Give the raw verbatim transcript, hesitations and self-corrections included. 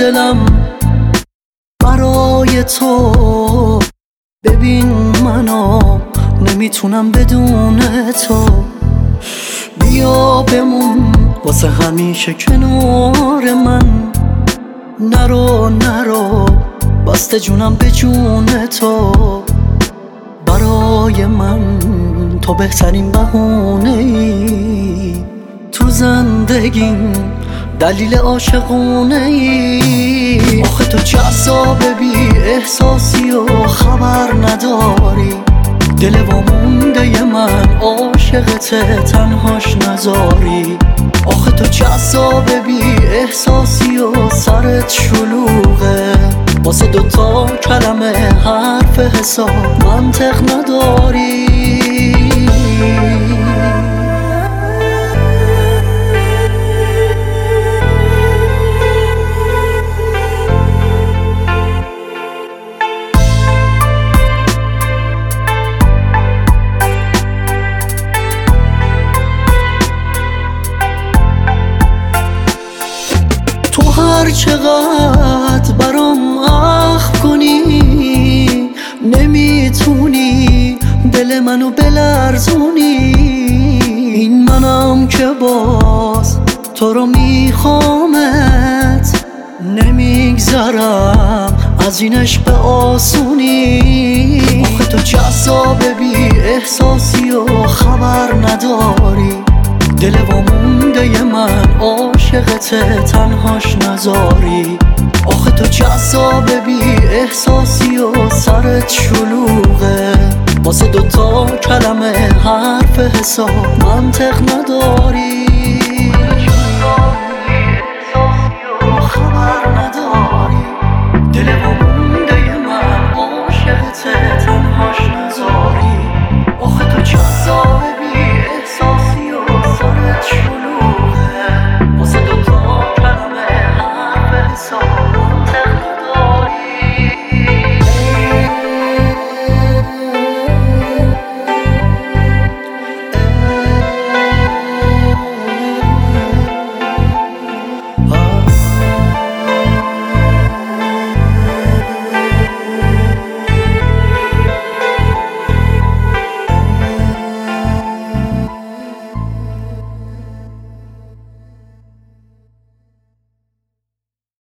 دلم برای تو. ببین منو نمیتونم بدون تو. بیا بمون واسه همیشه کنار من. نرو نرو بسته جونم به جون تو. برای من تو بهترین بهونه ای تو زندگیم، دلیل عاشقونه ای. آخه تو جذاب بی احساسی و خبر نداری. دل وامونده من عاشقته تنهاش نذاری. آخه تو جذاب بی احساسی و سرت شلوغه. واسه دوتا کلمه حرف حساب منطق نداری. تو هر چقدر برام اخم کنی نمیتونی دل منو بلرزونی. این منم که باز تو رو میخوامت، نمیگذرم از این عشق آسونی. آخه تو جذاب بی احساسی و خبر نداری. دل وامونده من عاشقته تنهاش نذاری. آخه تو جذاب بی احساسی و سرت شلوغه. واسه دوتا کلمه حرف حساب منطق نداری. خبر نداری. دل وامونده من عاشقته